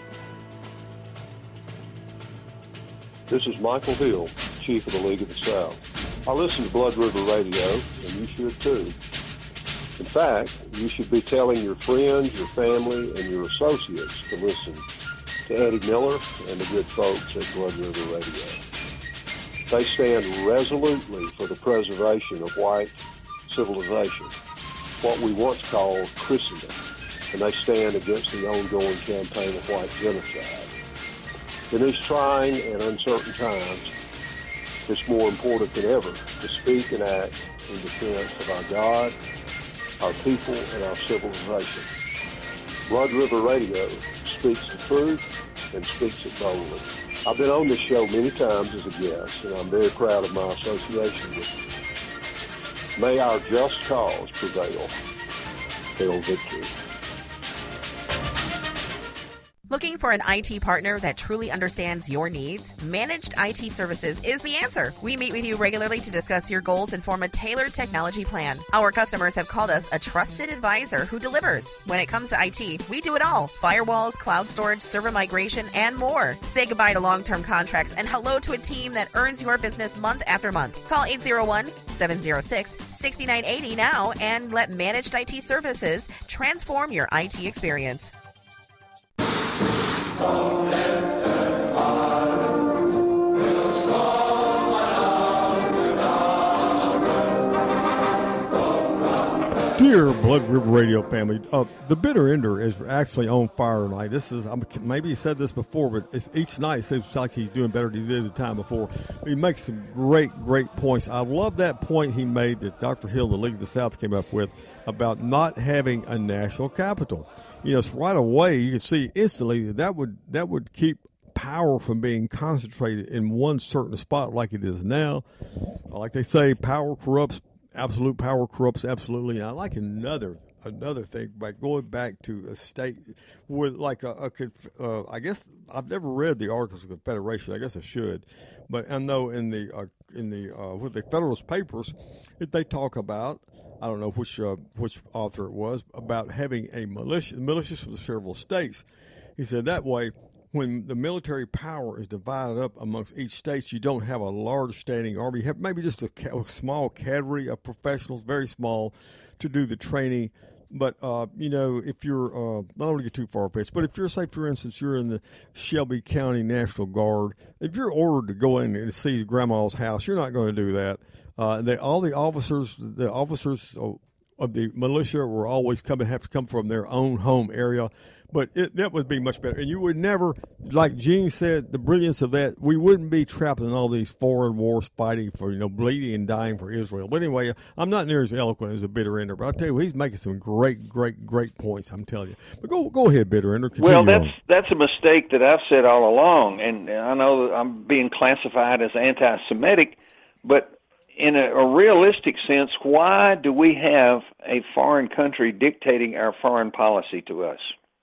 This is Michael Hill, Chief of the League of the South. I listen to Blood River Radio, and you should too. In fact, you should be telling your friends, your family, and your associates to listen to Eddie Miller and the good folks at Blood River Radio. They stand resolutely for the preservation of white civilization, what we once called Christendom, and they stand against the ongoing campaign of white genocide. In these trying and uncertain times, it's more important than ever to speak and act in defense of our God, our people, and our civilization. Blood River Radio speaks the truth and speaks it boldly. I've been on this show many times as a guest, and I'm very proud of my association with you. May our just cause prevail. Hail victory. Looking for an I T partner that truly understands your needs? Managed I T Services is the answer. We meet with you regularly to discuss your goals and form a tailored technology plan. Our customers have called us a trusted advisor who delivers. When it comes to I T, we do it all. Firewalls, cloud storage, server migration, and more. Say goodbye to long-term contracts and hello to a team that earns your business month after month. Call eight oh one, seven oh six, six nine eight oh now and let Managed I T Services transform your I T experience. Dear Blood River Radio family, uh, the Bitter Ender is actually on fire tonight. This is I'm, maybe he said this before, but it's, each night it seems like he's doing better than he did the time before. He makes some great, great points. I love that point he made that Doctor Hill, the League of the South, came up with about not having a national capital. You know, it's right away you can see instantly that that would that would keep power from being concentrated in one certain spot like it is now. Like they say, power corrupts. Absolute power corrupts absolutely. And I like another another thing by going back to a state with like a, a uh, I guess I've never read the Articles of Confederation. I guess I should, but I know in the uh, in the uh, with the Federalist Papers, if they talk about I don't know which uh, which author it was about having a militia militias for the several states. He said that way, when the military power is divided up amongst each state, you don't have a large standing army. You have maybe just a, ca- a small cadre of professionals, very small, to do the training. But, uh, you know, if you're, uh, I don't want to get too far-fetched, but if you're, say, for instance, you're in the Shelby County National Guard, if you're ordered to go in and see grandma's house, you're not going to do that. Uh, they, all the officers, the officers of the militia will always come and have to come from their own home area. But it, that would be much better. And you would never, like Gene said, the brilliance of that, we wouldn't be trapped in all these foreign wars fighting for, you know, bleeding and dying for Israel. But anyway, I'm not near as eloquent as a Bitter Ender, but I'll tell you, he's making some great, great, great points, I'm telling you. But go go ahead, Bitter Ender. Well, that's on. that's a mistake that I've said all along, and I know that I'm being classified as anti-Semitic, but in a, a realistic sense, why do we have a foreign country dictating our foreign policy to us?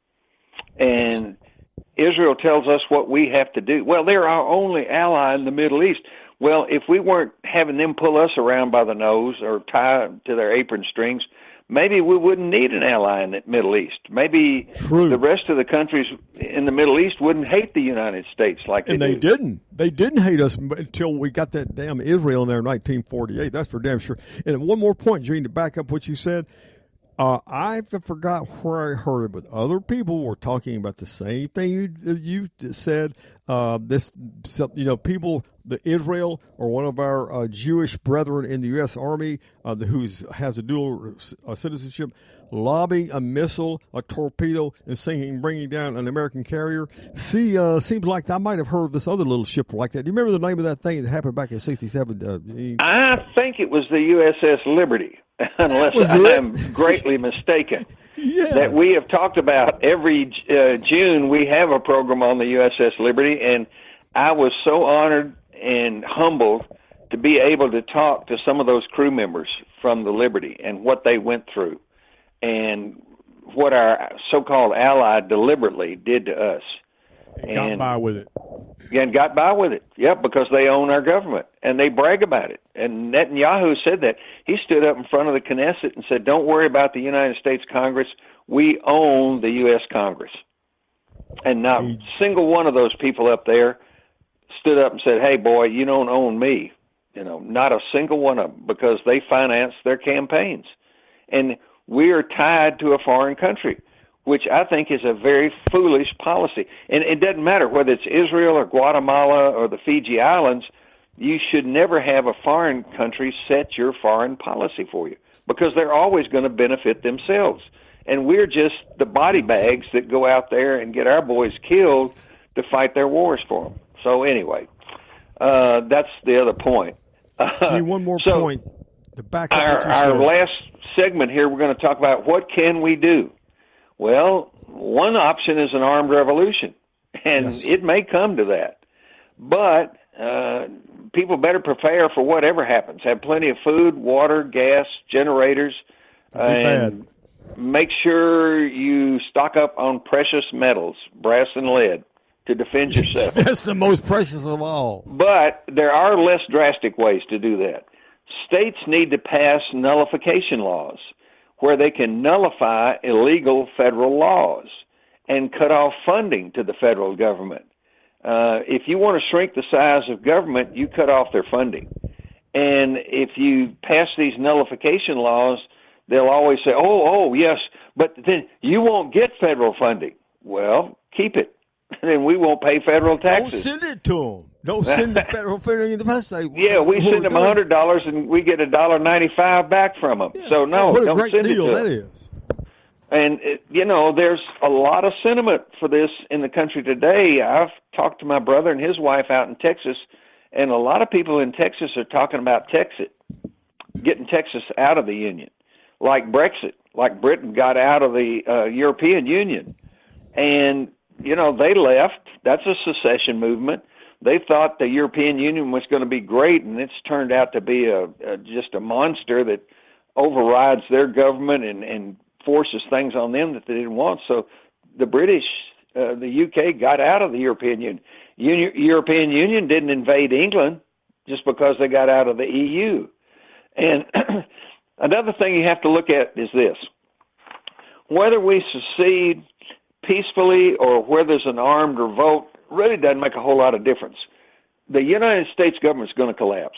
And Israel tells us what we have to do. Well, they're our only ally in the Middle East. Well, if we weren't having them pull us around by the nose or tie to their apron strings, maybe we wouldn't need an ally in the Middle East. Maybe True. the rest of the countries in the Middle East wouldn't hate the United States like they and they do. didn't. They didn't hate us until we got that damn Israel in there in nineteen forty-eight. That's for damn sure. And one more point, Gene, to back up what you said. Uh, I forgot where I heard it, but other people were talking about the same thing you you said. Uh, this, you know, people, the Israel or one of our uh, Jewish brethren in the U S Army uh, who has a dual uh, citizenship, lobbing a missile, a torpedo, and sinking, bringing down an American carrier. See, uh, seems like I might have heard of this other little ship like that. Do you remember the name of that thing that happened back in sixty-seven? Uh, I think it was the U S S Liberty. Unless I'm greatly mistaken. Yes. That we have talked about every uh, June, we have a program on the U S S Liberty, and I was so honored and humbled to be able to talk to some of those crew members from the Liberty and what they went through and what our so-called ally deliberately did to us. And got by with it. And got by with it, yep, because they own our government, and they brag about it. And Netanyahu said that. He stood up in front of the Knesset and said, don't worry about the United States Congress. We own the U S Congress. And not a single one of those people up there stood up and said, hey, boy, you don't own me. You know, not a single one of them, because they finance their campaigns. And we are tied to a foreign country, which I think is a very foolish policy. And it doesn't matter whether it's Israel or Guatemala or the Fiji Islands, you should never have a foreign country set your foreign policy for you, because they're always going to benefit themselves. And we're just the body bags that go out there and get our boys killed to fight their wars for them. So anyway, uh, that's the other point. See, one more so point. To back up our, what you our said. last segment here, we're going to talk about what can we do. Well, one option is an armed revolution, and Yes. it may come to that. But uh, people better prepare for whatever happens. Have plenty of food, water, gas, generators, and make sure you stock up on precious metals, brass and lead, to defend yourself. That's the most precious of all. But there are less drastic ways to do that. States need to pass nullification laws, where they can nullify illegal federal laws and cut off funding to the federal government. Uh, if you want to shrink the size of government, you cut off their funding. And if you pass these nullification laws, they'll always say, oh, oh, yes, but then you won't get federal funding. Well, keep it. And then we won't pay federal taxes. Don't send it to them. Don't send the federal funding in the past. Yeah, we send them one hundred dollars and we get one dollar ninety-five back from them. Yeah. So, no, what a don't great send deal it to that them. is. And, it, you know, there's a lot of sentiment for this in the country today. I've talked to my brother and his wife out in Texas, and a lot of people in Texas are talking about Texit, getting Texas out of the Union, like Brexit, like Britain got out of the uh, European Union. And, you know, they left. That's a secession movement. They thought the European Union was going to be great, and it's turned out to be a, a just a monster that overrides their government and, and forces things on them that they didn't want. So the British, uh, the U K, got out of the European Union. Uni- European Union didn't invade England just because they got out of the E U. And another thing you have to look at is this. Whether we secede peacefully or whether there's an armed revolt really doesn't make a whole lot of difference. The United States government's going to collapse.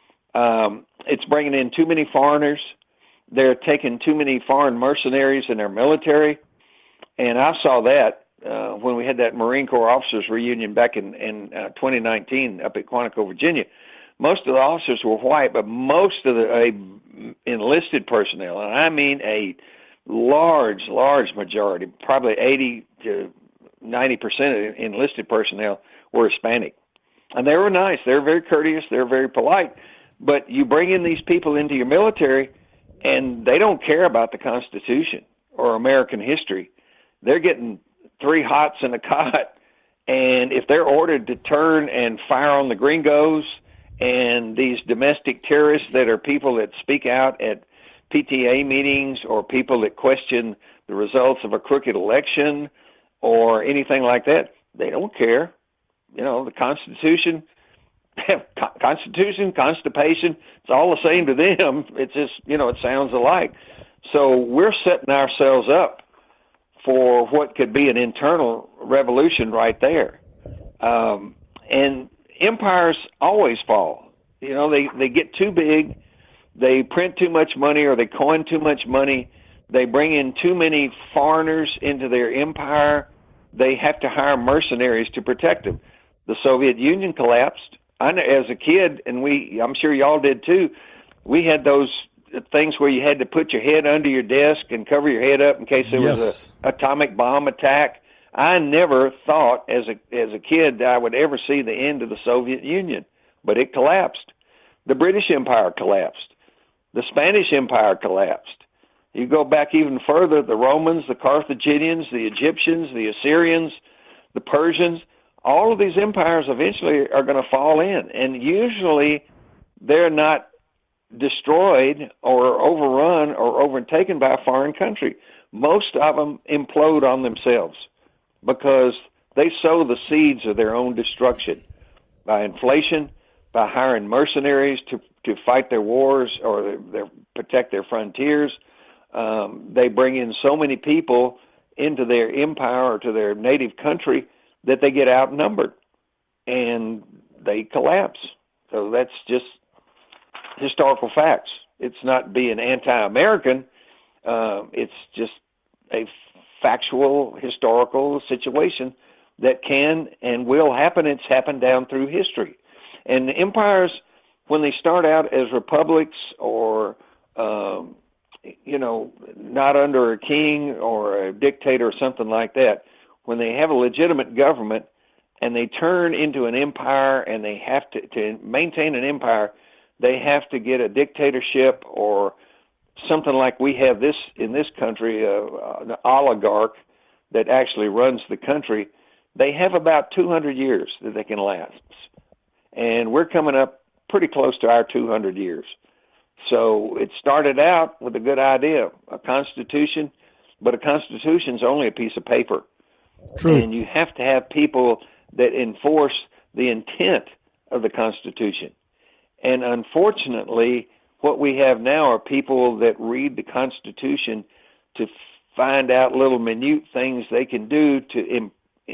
Um, it's bringing in too many foreigners. They're taking too many foreign mercenaries in their military. And I saw that uh, when we had that Marine Corps officers reunion back in, in uh, twenty nineteen up at Quantico, Virginia. Most of the officers were white, but most of the uh, enlisted personnel, and I mean a large, large majority, probably eighty to ninety percent of enlisted personnel were Hispanic. And they were nice. They were very courteous. They were very polite. But you bring in these people into your military, and they don't care about the Constitution or American history. They're getting three hots in a cot, and if they're ordered to turn and fire on the gringos and these domestic terrorists that are people that speak out at P T A meetings or people that question the results of a crooked election or anything like that, they don't care. You know, the Constitution, Constitution, constipation, it's all the same to them. It's just, you know, it sounds alike. So we're setting ourselves up for what could be an internal revolution right there. Um, and empires always fall. You know, they, they get too big, they print too much money, or they coin too much money, they bring in too many foreigners into their empire, they have to hire mercenaries to protect them. The Soviet Union collapsed. I know, as a kid, and we, I'm sure y'all did too, we had those things where you had to put your head under your desk and cover your head up in case there yes. was a atomic bomb attack. I never thought as a as a kid that I would ever see the end of the Soviet Union, but it collapsed. The British Empire collapsed. The Spanish Empire collapsed. You go back even further, the Romans, the Carthaginians, the Egyptians, the Assyrians, the Persians, all of these empires eventually are going to fall in, and usually they're not destroyed or overrun or overtaken by a foreign country. Most of them implode on themselves because they sow the seeds of their own destruction by inflation, by hiring mercenaries to, to fight their wars or their, their, protect their frontiers. Um, they bring in so many people into their empire or to their native country that they get outnumbered and they collapse. So that's just historical facts. It's not being anti-American. Uh, it's just a factual, historical situation that can and will happen. It's happened down through history. And empires, when they start out as republics or, um, you know, not under a king or a dictator or something like that, when they have a legitimate government and they turn into an empire and they have to, to maintain an empire, they have to get a dictatorship or something like we have this in this country, uh, an oligarch that actually runs the country. They have about two hundred years that they can last. And we're coming up pretty close to our two hundred years. So it started out with a good idea, a constitution, but a constitution's only a piece of paper. True. And you have to have people that enforce the intent of the Constitution. And unfortunately, what we have now are people that read the Constitution to find out little minute things they can do to im-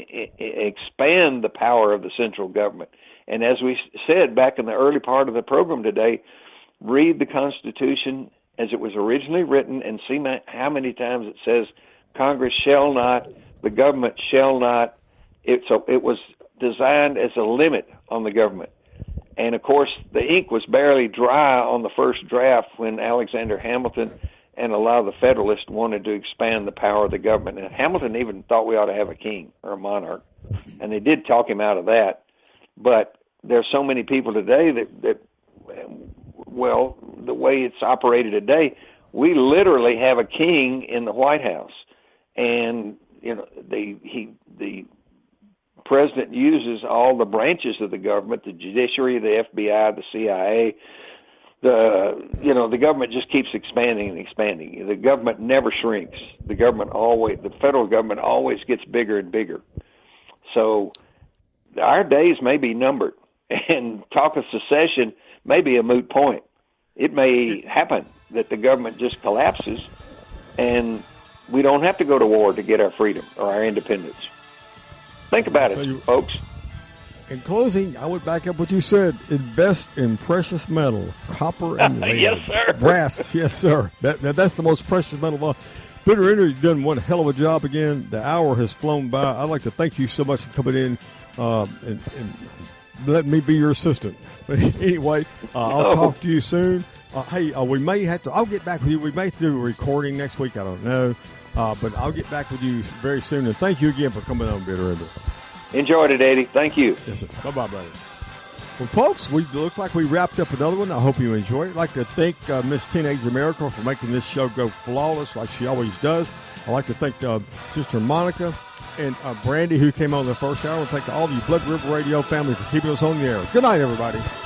expand the power of the central government. And as we said back in the early part of the program today, read the Constitution as it was originally written and see ma- how many times it says Congress shall not, the government shall not. It, so it was designed as a limit on the government. And, of course, the ink was barely dry on the first draft when Alexander Hamilton and a lot of the Federalists wanted to expand the power of the government. And Hamilton even thought we ought to have a king or a monarch. And they did talk him out of that. But there's so many people today that, that, well, the way it's operated today, we literally have a king in the White House. And, you know, the, he, the president uses all the branches of the government, the judiciary, the F B I, the C I A. The, you know, the government just keeps expanding and expanding. The government never shrinks. The government always, the federal government always gets bigger and bigger. So our days may be numbered, and talk of secession may be a moot point. It may happen that the government just collapses, and we don't have to go to war to get our freedom or our independence. Think about it, so you, folks. In closing, I would back up what you said. Invest in precious metal, copper and lead. Yes, sir. Brass, yes, sir. That, that That's the most precious metal of all. Bitter Ender, you've done one hell of a job again. The hour has flown by. I'd like to thank you so much for coming in uh, and, and letting me be your assistant. But anyway, uh, I'll oh. talk to you soon. Uh, hey, uh, we may have to, I'll get back with you. We may do a recording next week. I don't know. Uh, but I'll get back with you very soon. And thank you again for coming on, Bitter Ender. Enjoyed it, Eddie. Thank you. Yes, sir. Bye-bye, buddy. Well, folks, we look like we wrapped up another one. I hope you enjoyed it. I'd like to thank uh, Miss Teenage America for making this show go flawless like she always does. I'd like to thank uh, Sister Monica and uh, Brandy, who came on the first hour. And thank all of you Blood River Radio family for keeping us on the air. Good night, everybody.